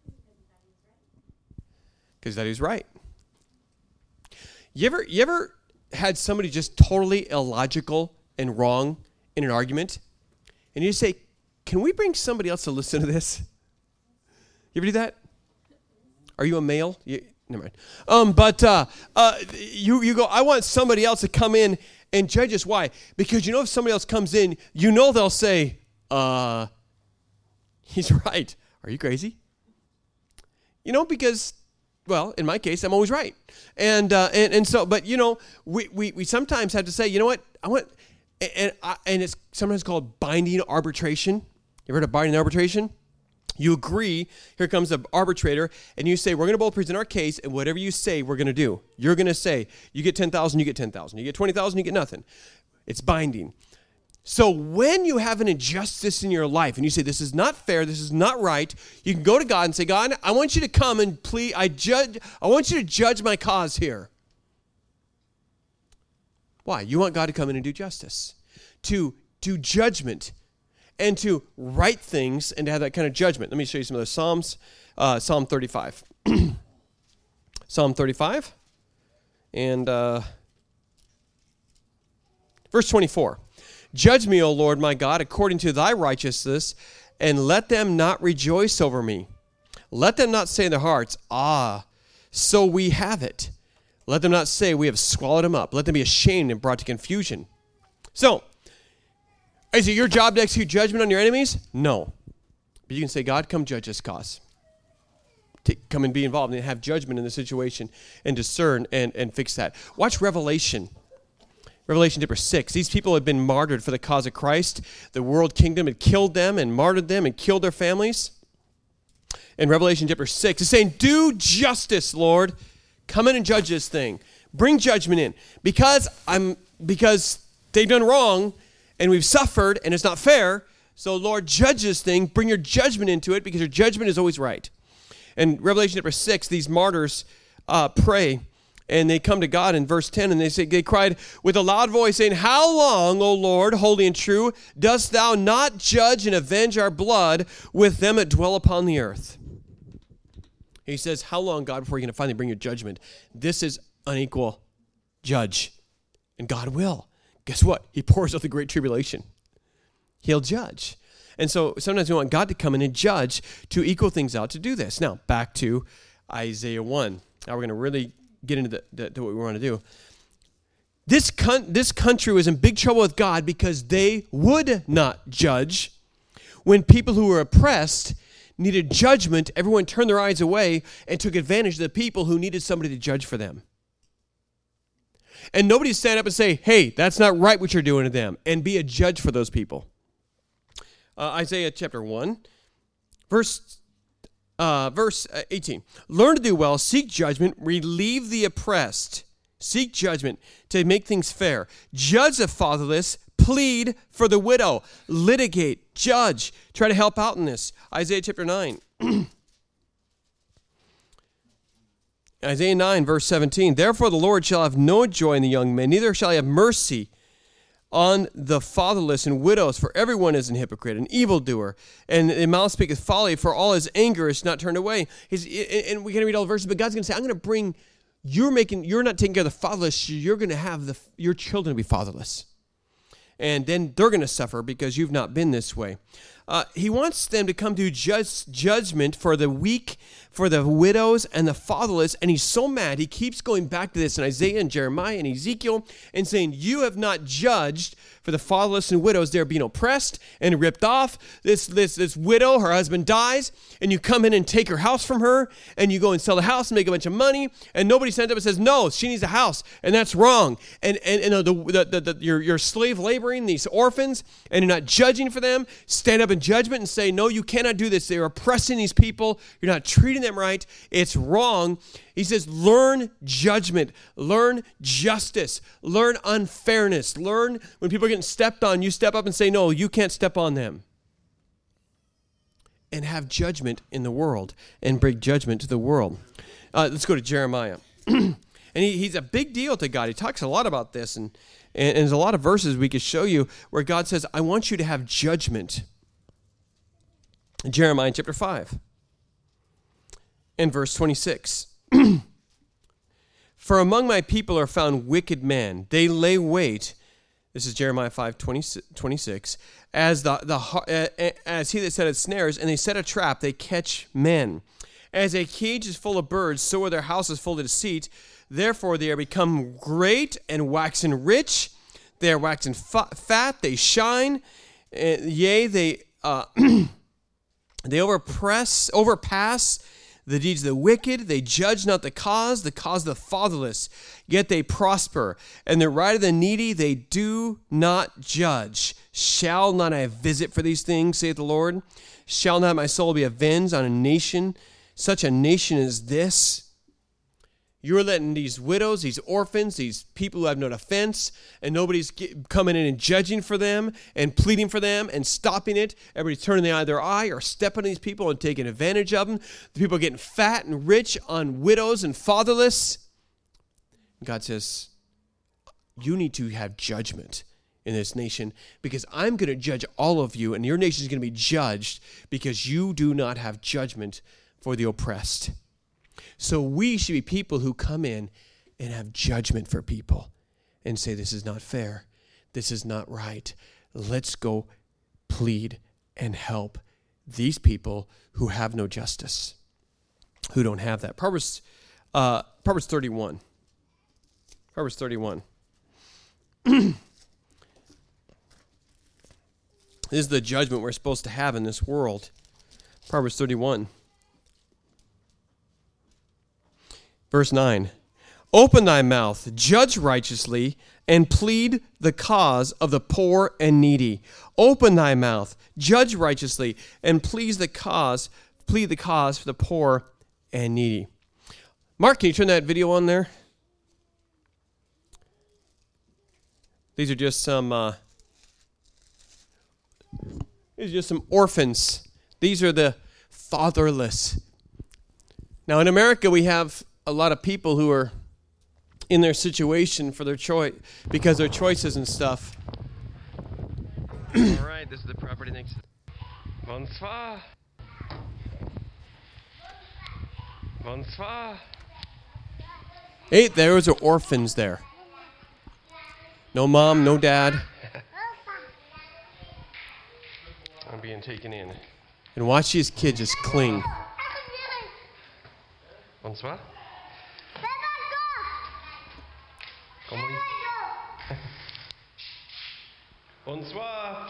Because that he's right. You ever, you ever had somebody just totally illogical and wrong in an argument? And you say, can we bring somebody else to listen to this? You ever do that? Are you a male? You, never mind. Um, but uh, uh, you you go, I want somebody else to come in and judge us. Why? Because you know if somebody else comes in, you know they'll say, uh, he's right. Are you crazy? You know, because, well, in my case, I'm always right. And uh, and, and so, but, you know, we, we, we sometimes have to say, you know what, I want, and, and, I, and it's sometimes called binding arbitration. You ever heard of binding arbitration? You agree, here comes the arbitrator, and you say, we're going to both present our case, and whatever you say, we're going to do. You're going to say, you get ten thousand dollars, you get ten thousand dollars. You get twenty thousand dollars, you get nothing. It's binding. So when you have an injustice in your life, and you say, this is not fair, this is not right, you can go to God and say, God, I want you to come and plead, I judge, I want you to judge my cause here. Why? You want God to come in and do justice, to do judgment, and to write things and to have that kind of judgment. Let me show you some of those Psalms. Uh, Psalm thirty-five. Psalm thirty-five. And uh, verse twenty-four. Judge me, O Lord my God, according to thy righteousness, and let them not rejoice over me. Let them not say in their hearts, ah, so we have it. Let them not say, we have swallowed him up. Let them be ashamed and brought to confusion. So, is it your job to execute judgment on your enemies? No. But you can say, God, come judge this cause. To come and be involved and have judgment in the situation and discern and, and fix that. Watch Revelation. Revelation chapter six. These people had been martyred for the cause of Christ. The world kingdom had killed them and martyred them and killed their families. In Revelation chapter six, it's saying, do justice, Lord. Come in and judge this thing. Bring judgment in. Because I'm because they've done wrong and we've suffered and it's not fair. So, Lord, judge this thing. Bring your judgment into it because your judgment is always right. In Revelation chapter six, these martyrs uh, pray, and they come to God in verse ten, and they say, they cried with a loud voice, saying, how long, O Lord, holy and true, dost thou not judge and avenge our blood with them that dwell upon the earth? He says, how long, God, before you're going to finally bring your judgment? This is unequal judge, and God will. Guess what? He pours out the great tribulation. He'll judge. And so sometimes we want God to come in and judge to equal things out to do this. Now, back to Isaiah one. Now we're going to really get into the, the, to what we want to do. This, con- this country was in big trouble with God because they would not judge. When people who were oppressed needed judgment, everyone turned their eyes away and took advantage of the people who needed somebody to judge for them. And nobody stand up and say, hey, that's not right what you're doing to them, and be a judge for those people. Uh, Isaiah chapter one, verse uh, verse eighteen. Learn to do well, seek judgment, relieve the oppressed. Seek judgment to make things fair. Judge the fatherless, plead for the widow. Litigate, judge, try to help out in this. Isaiah chapter nine. Isaiah nine, verse seventeen. Therefore the Lord shall have no joy in the young men, neither shall he have mercy on the fatherless and widows, for everyone is an hypocrite, an evildoer, and the mouth speaketh folly, for all his anger is not turned away. He's, and we can read all the verses, but God's going to say, I'm going to bring, you're making, you're not taking care of the fatherless, you're going to have the your children be fatherless. And then they're going to suffer because you've not been this way. Uh, he wants them to come to judge, judgment for the weak, for the widows and the fatherless. And he's so mad, he keeps going back to this in Isaiah and Jeremiah and Ezekiel and saying, you have not judged for the fatherless and widows. They're being oppressed and ripped off. This, this, this widow, her husband dies, and you come in and take her house from her, and you go and sell the house and make a bunch of money, and nobody stands up and says, no, she needs a house, and that's wrong. And, and, and the, the, the, the, you're, you're slave laboring these orphans, and you're not judging for them. Stand up in judgment and say, no, you cannot do this. They're oppressing these people. You're not treating them right. It's wrong. He says, learn judgment, learn justice, learn unfairness, learn when people are getting stepped on, you step up and say, no, you can't step on them. And have judgment in the world and bring judgment to the world. Uh, let's go to Jeremiah. And he, he's a big deal to God. He talks a lot about this, and, and, and there's a lot of verses we could show you where God says, I want you to have judgment. Jeremiah chapter five and verse twenty-six. For among my people are found wicked men. They lay wait. This is Jeremiah five, twenty-six. As the, the uh, as he that setteth snares, and they set a trap, they catch men. As a cage is full of birds, so are their houses full of deceit. Therefore they are become great and waxen rich. They are waxen fa- fat. They shine. Uh, yea, they uh, they overpress, overpass the deeds of the wicked. They judge not the cause, the cause of the fatherless. Yet they prosper. And the right of the needy they do not judge. Shall not I visit for these things, saith the Lord? Shall not my soul be avenged on a nation, such a nation as this? You're letting these widows, these orphans, these people who have no defense, and nobody's get, coming in and judging for them and pleading for them and stopping it. Everybody's turning the eye, their eye or stepping on these people and taking advantage of them. The people are getting fat and rich on widows and fatherless. God says, you need to have judgment in this nation because I'm going to judge all of you, and your nation is going to be judged because you do not have judgment for the oppressed. So we should be people who come in and have judgment for people and say, this is not fair. This is not right. Let's go plead and help these people who have no justice, who don't have that. Proverbs, uh, Proverbs thirty-one. Proverbs thirty-one. This is the judgment we're supposed to have in this world. Proverbs thirty-one. Verse nine. Open thy mouth, judge righteously, and plead the cause of the poor and needy. Open thy mouth, judge righteously, and plead the cause, plead the cause for the poor and needy. Mark, can you turn that video on there? These are just some uh, these are just some orphans. These are the fatherless. Now in America we have a lot of people who are in their situation for their choice because their choices and stuff. All right, this is the property next. Bonsoir. Bonsoir. Hey, those are orphans there. No mom, no dad. I'm being taken in. And watch these kids just cling. Bonsoir. Comment? Bonsoir.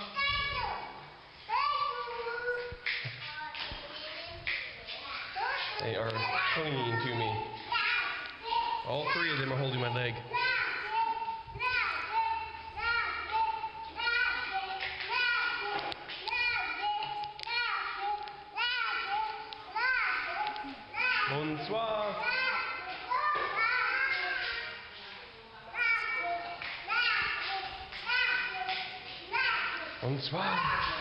They are clinging to me. All three of them are holding my leg. Bonsoir. Bonsoir.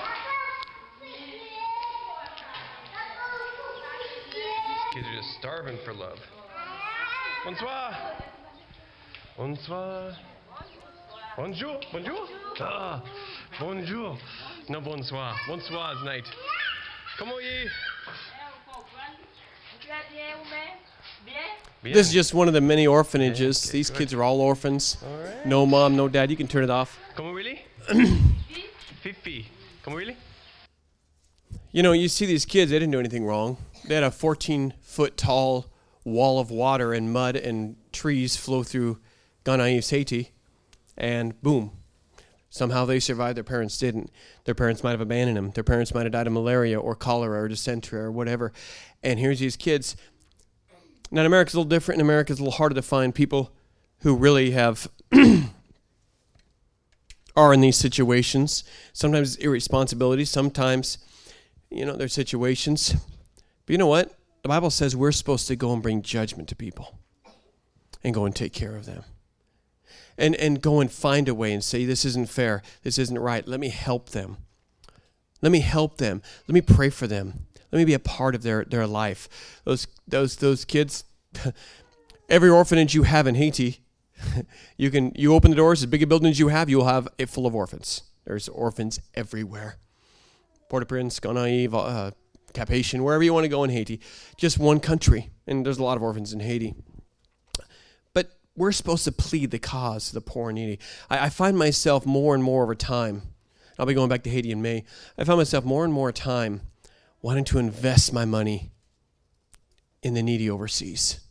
These kids are just starving for love. Bonsoir. Bonsoir. Bonjour. Bonjour. Ah, bonjour. No, bonsoir. Bonsoir is night. Comment est? This is just one of the many orphanages. These kids are all orphans. All right. No mom, no dad. You can turn it off. Comment really? Fifi. Comment really? You know, you see these kids, they didn't do anything wrong. They had a fourteen-foot tall wall of water and mud and trees flow through Ghana's Haiti, and boom. Somehow they survived. Their parents didn't. Their parents might have abandoned them. Their parents might have died of malaria or cholera or dysentery or whatever. And here's these kids. Now, in America's a little different. In America, it's a little harder to find people who really have are in these situations. Sometimes it's irresponsibility. Sometimes, you know, there's situations. But you know what? The Bible says we're supposed to go and bring judgment to people and go and take care of them. And and go and find a way and say, this isn't fair. This isn't right. Let me help them. Let me help them. Let me pray for them. Let me be a part of their, their life. Those those those kids, every orphanage you have in Haiti, you can you open the doors, as big a building as you have, you'll have it full of orphans. There's orphans everywhere. Port-au-Prince, Gonaïve, uh, Cap-Haïtien, wherever you want to go in Haiti. Just one country. And there's a lot of orphans in Haiti. But we're supposed to plead the cause of the poor and needy. I, I find myself more and more over time, I'll be going back to Haiti in May, I find myself more and more time wanting to invest my money in the needy overseas.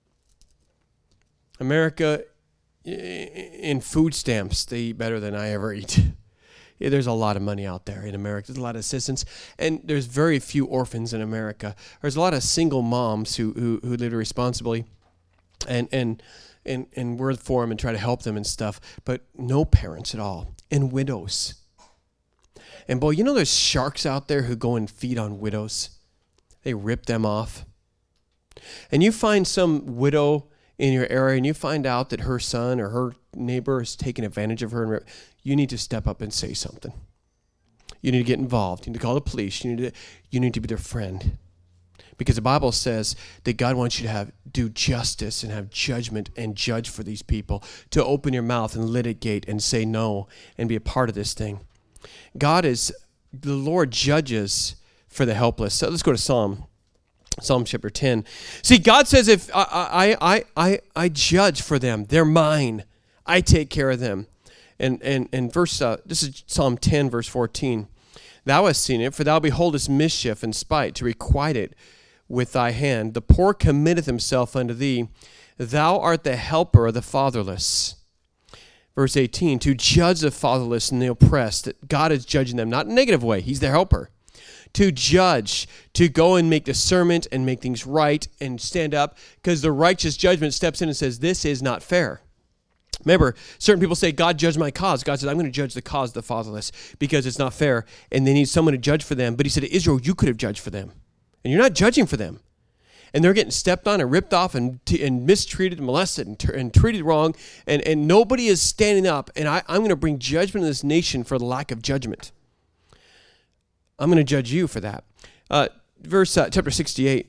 America, in food stamps, they eat better than I ever eat. Yeah, there's a lot of money out there in America. There's a lot of assistance, and there's very few orphans in America. There's a lot of single moms who who, who live responsibly, and and and and we're for them and try to help them and stuff. But no parents at all, and widows. And boy, you know there's sharks out there who go and feed on widows. They rip them off. And you find some widow in your area and you find out that her son or her neighbor is taking advantage of her, you need to step up and say something. You need to get involved. You need to call the police. You need to, you need to be their friend. Because the Bible says that God wants you to have do justice and have judgment and judge for these people, to open your mouth and litigate and say no and be a part of this thing. God is, the Lord judges for the helpless. So let's go to Psalm, Psalm chapter ten. See, God says, if I I I I, I judge for them, they're mine. I take care of them. And and and verse uh, this is Psalm ten, verse fourteen. Thou hast seen it, for thou beholdest mischief and spite, to requite it with thy hand. The poor committeth himself unto thee. Thou art the helper of the fatherless. Verse eighteen, to judge the fatherless and the oppressed. God is judging them, not in a negative way. He's their helper. to judge, to go and make discernment and make things right and stand up, because the righteous judgment steps in and says, this is not fair. Remember, certain people say, God judge my cause. God says, I'm going to judge the cause of the fatherless because it's not fair, and they need someone to judge for them. But he said, Israel, you could have judged for them, and you're not judging for them. And they're getting stepped on and ripped off and, t- and mistreated and molested and, t- and treated wrong, and, and nobody is standing up, and I, I'm going to bring judgment to this nation for the lack of judgment. I'm going to judge you for that. Uh, verse uh, chapter sixty-eight.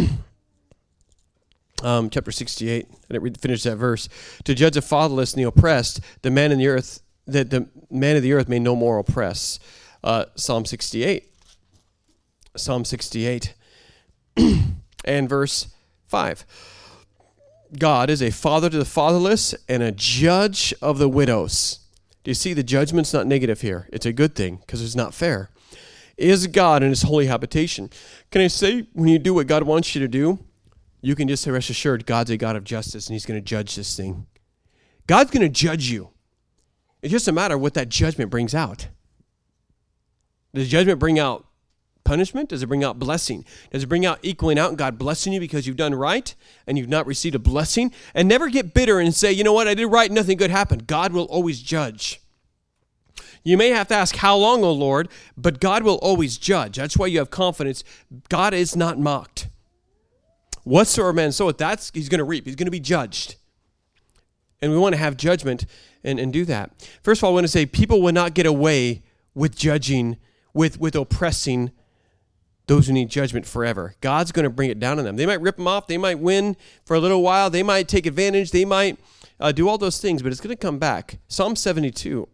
um, chapter sixty-eight. I didn't read, finish that verse. To judge the fatherless and the oppressed, the man in the earth, that the man of the earth may no more oppress. Uh, Psalm sixty-eight. Psalm sixty-eight. And verse five. God is a father to the fatherless and a judge of the widows. Do you see the judgment's not negative here? It's a good thing because it's not fair. Is God in his holy habitation. Can I say, when you do what God wants you to do, you can just say, rest assured, God's a God of justice and he's going to judge this thing. God's going to judge you. It's just a matter of what that judgment brings out. Does judgment bring out punishment? Does it bring out blessing? Does it bring out equaling out and God blessing you because you've done right and you've not received a blessing? And never get bitter and say, you know what, I did right, nothing good happened. God will always judge. You may have to ask, how long, O Lord? But God will always judge. That's why you have confidence. God is not mocked. Whatsoever man soweth, that's he's going to reap. He's going to be judged. And we want to have judgment and, and do that. First of all, I want to say people will not get away with judging, with, with oppressing those who need judgment forever. God's going to bring it down on them. They might rip them off. They might win for a little while. They might take advantage. They might uh, do all those things, but it's going to come back. Psalm seventy-two,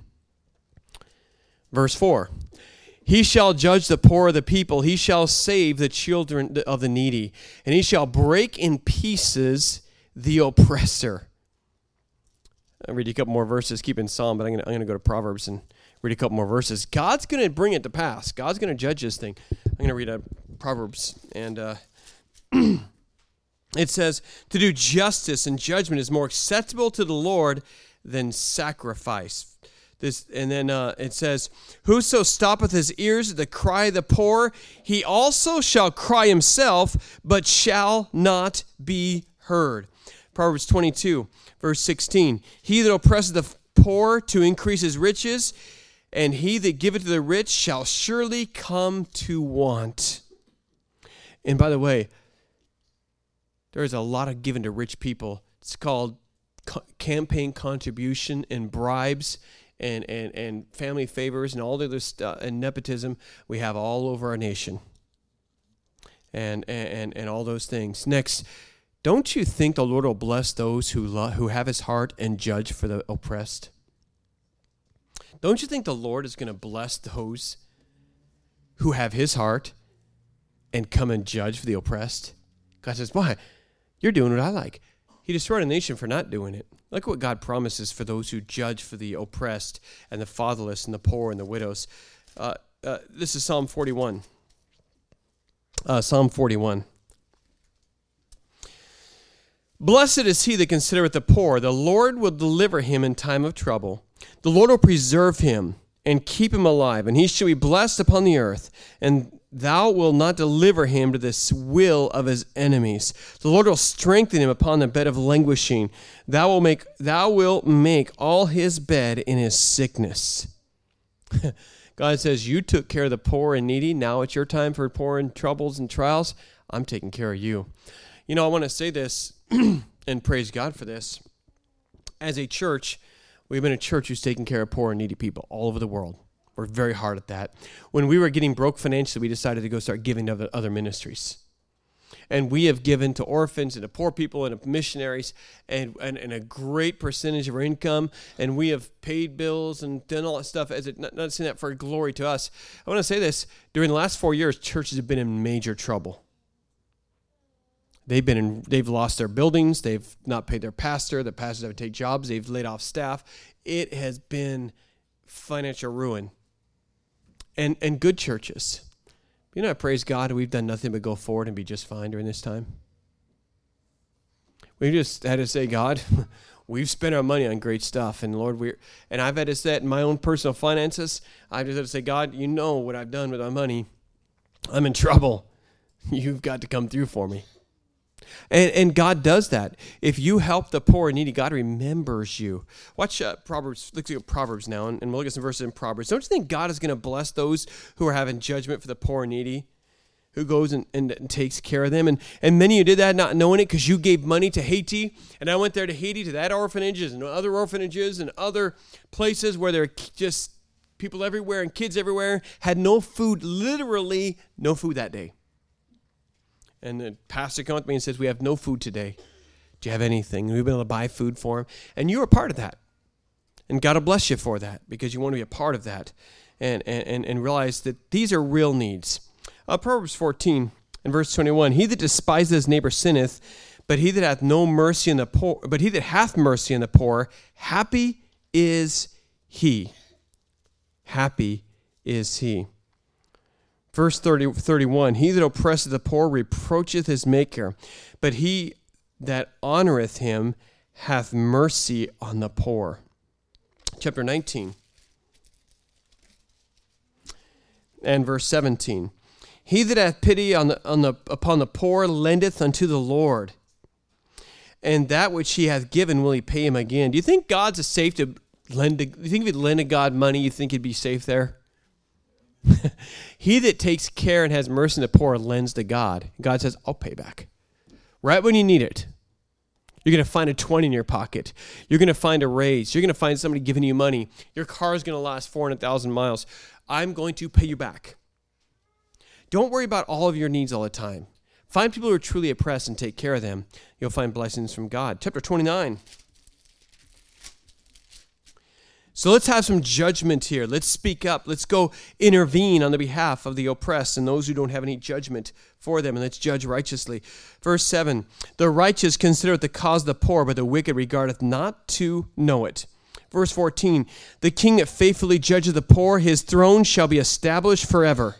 verse four. He shall judge the poor of the people. He shall save the children of the needy, and he shall break in pieces the oppressor. I'll read you a couple more verses. Keep in Psalm, but I'm going to, I'm going to go to Proverbs and read a couple more verses. God's going to bring it to pass. God's going to judge this thing. I'm going to read a Proverbs, and uh, it says, to do justice and judgment is more acceptable to the Lord than sacrifice. This, and then uh, it says, whoso stoppeth his ears at the cry of the poor, he also shall cry himself, but shall not be heard. Proverbs twenty-two, verse sixteen, he that oppresseth the poor to increase his riches, and he that giveth to the rich shall surely come to want. And by the way, there's a lot of giving to rich people. It's called co- campaign contribution and bribes and, and, and family favors and all the other stuff and nepotism we have all over our nation. And, and, and all those things. Next, don't you think the Lord will bless those who lo- who have his heart and judge for the oppressed? Don't you think the Lord is going to bless those who have his heart and come and judge for the oppressed? God says, why? You're doing what I like. He destroyed a nation for not doing it. Look what God promises for those who judge for the oppressed and the fatherless and the poor and the widows. Uh, uh, this is Psalm forty-one. Uh, Psalm forty-one. Blessed is he that considereth the poor. The Lord will deliver him in time of trouble. The Lord will preserve him and keep him alive, and he shall be blessed upon the earth. And thou wilt not deliver him to the will of his enemies. The Lord will strengthen him upon the bed of languishing. Thou will make thou wilt make all his bed in his sickness. God says, you took care of the poor and needy. Now it's your time for poor and troubles and trials. I'm taking care of you. You know, I want to say this and praise God for this. As a church, we've been a church who's taking care of poor and needy people all over the world. We're very hard at that. When we were getting broke financially, we decided to go start giving to other, other ministries. And we have given to orphans and to poor people and to missionaries and, and, and a great percentage of our income. And we have paid bills and done all that stuff. As it, not, not saying that for glory to us. I want to say this. During the last four years, churches have been in major trouble. They've been in, they've lost their buildings. They've not paid their pastor. The pastors have to take jobs. They've laid off staff. It has been financial ruin. And and good churches. You know, I praise God, we've done nothing but go forward and be just fine during this time. We just had to say, God, we've spent our money on great stuff. And Lord, we're, and I've had to say it in my own personal finances. I've just had to say, God, you know what I've done with my money. I'm in trouble. You've got to come through for me. And and God does that. If you help the poor and needy, God remembers you. Watch uh, Proverbs. Let's look at Proverbs now, and, and we'll look at some verses in Proverbs. Don't you think God is going to bless those who are having judgment for the poor and needy, who goes and, and, and takes care of them? And, and many of you did that not knowing it because you gave money to Haiti. And I went there to Haiti, to that orphanages and other orphanages and other places where there are just people everywhere and kids everywhere, had no food, literally no food that day. And the pastor comes to me and says, we have no food today. Do you have anything? And we've been able to buy food for him. And you are part of that. And God will bless you for that because you want to be a part of that and, and, and realize that these are real needs. Uh, Proverbs fourteen and verse twenty-one, he that despiseth his neighbor sinneth, but he that hath no mercy on the poor, but he that hath mercy on the poor, happy is he. Happy is he. Verse thirty, thirty-one, he that oppresseth the poor reproacheth his maker, but he that honoreth him hath mercy on the poor. Chapter nineteen and verse seventeen, he that hath pity on the, on the, upon the poor lendeth unto the Lord, and that which he hath given will he pay him again. Do you think God's safe to lend? To, do you think if he'd lend to God money, you think he'd be safe there? He that takes care and has mercy on the poor lends to God. God says, I'll pay back. Right when you need it. You're going to find a twenty in your pocket. You're going to find a raise. You're going to find somebody giving you money. Your car is going to last four hundred thousand miles. I'm going to pay you back. Don't worry about all of your needs all the time. Find people who are truly oppressed and take care of them. You'll find blessings from God. Chapter twenty-nine. So let's have some judgment here. Let's speak up. Let's go intervene on the behalf of the oppressed and those who don't have any judgment for them, and let's judge righteously. Verse seven, the righteous considereth the cause of the poor, but the wicked regardeth not to know it. Verse fourteen, the king that faithfully judgeth the poor, his throne shall be established forever.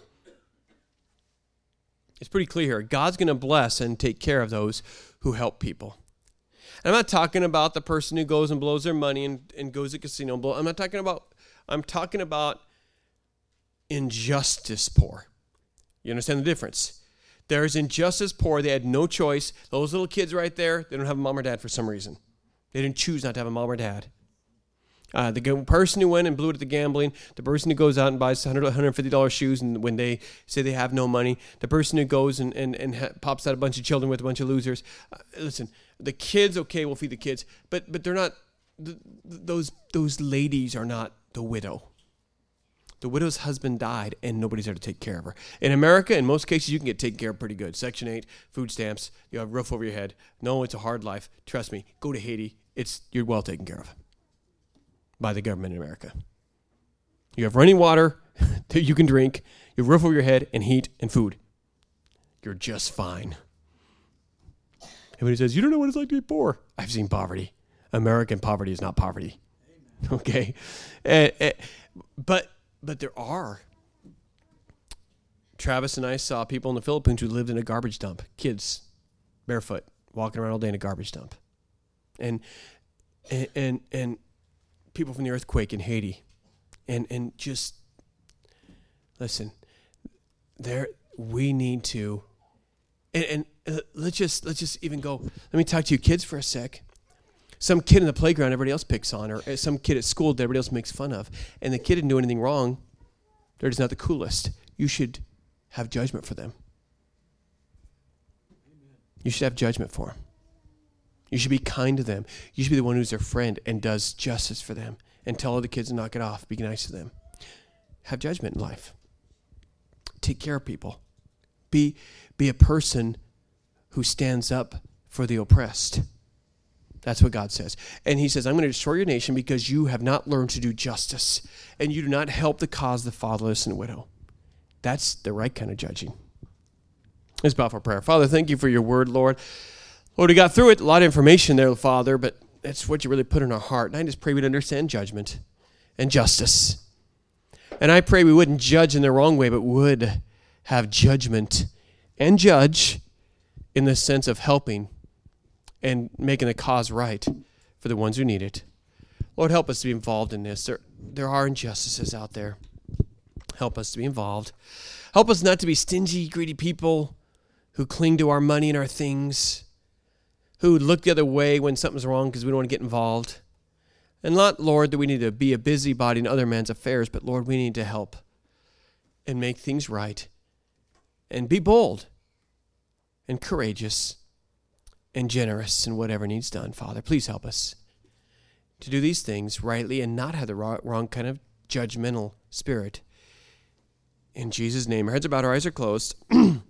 It's pretty clear here. God's going to bless and take care of those who help people. I'm not talking about the person who goes and blows their money and, and goes to casino. Blow. I'm not talking about, I'm talking about injustice poor. You understand the difference? There is injustice poor. They had no choice. Those little kids right there, they don't have a mom or dad for some reason. They didn't choose not to have a mom or dad. Uh, the person who went and blew it at the gambling, the person who goes out and buys one hundred dollars, one hundred fifty dollars shoes and when they say they have no money, the person who goes and, and, and ha- pops out a bunch of children with a bunch of losers. Uh, listen, the kids, okay, we'll feed the kids, but but they're not, th- those those ladies are not the widow. The widow's husband died and nobody's there to take care of her. In America, in most cases, you can get taken care of pretty good. Section eight, food stamps, you have a roof over your head. No, it's a hard life. Trust me, go to Haiti. It's you're well taken care of by the government in America. You have running water that you can drink, you have a roof over your head, and heat and food. You're just fine. Everybody says, you don't know what it's like to be poor. I've seen poverty. American poverty is not poverty. Amen. Okay? And, and, but but there are. Travis and I saw people in the Philippines who lived in a garbage dump. Kids, barefoot, walking around all day in a garbage dump. And and and, and people from the earthquake in Haiti, and and just listen. There, we need to, and, and uh, let's just let's just even go. Let me talk to you kids for a sec. Some kid in the playground everybody else picks on, or some kid at school that everybody else makes fun of, and the kid didn't do anything wrong. They're just not the coolest. You should have judgment for them. You should have judgment for them. You should be kind to them. You should be the one who's their friend and does justice for them and tell other kids to knock it off. Be nice to them. Have judgment in life. Take care of people. Be, be a person who stands up for the oppressed. That's what God says. And he says, I'm going to destroy your nation because you have not learned to do justice and you do not help the cause of the fatherless and widow. That's the right kind of judging. Let's bow for prayer. Father, thank you for your word, Lord. Lord, we got through it. A lot of information there, Father, but that's what you really put in our heart. And I just pray we'd understand judgment and justice. And I pray we wouldn't judge in the wrong way, but would have judgment and judge in the sense of helping and making the cause right for the ones who need it. Lord, help us to be involved in this. There, there are injustices out there. Help us to be involved. Help us not to be stingy, greedy people who cling to our money and our things, who look the other way when something's wrong because we don't want to get involved. And not, Lord, that we need to be a busybody in other men's affairs, but, Lord, we need to help and make things right and be bold and courageous and generous in whatever needs done. Father, please help us to do these things rightly and not have the wrong, wrong kind of judgmental spirit. In Jesus' name, our heads are bowed, our eyes are closed.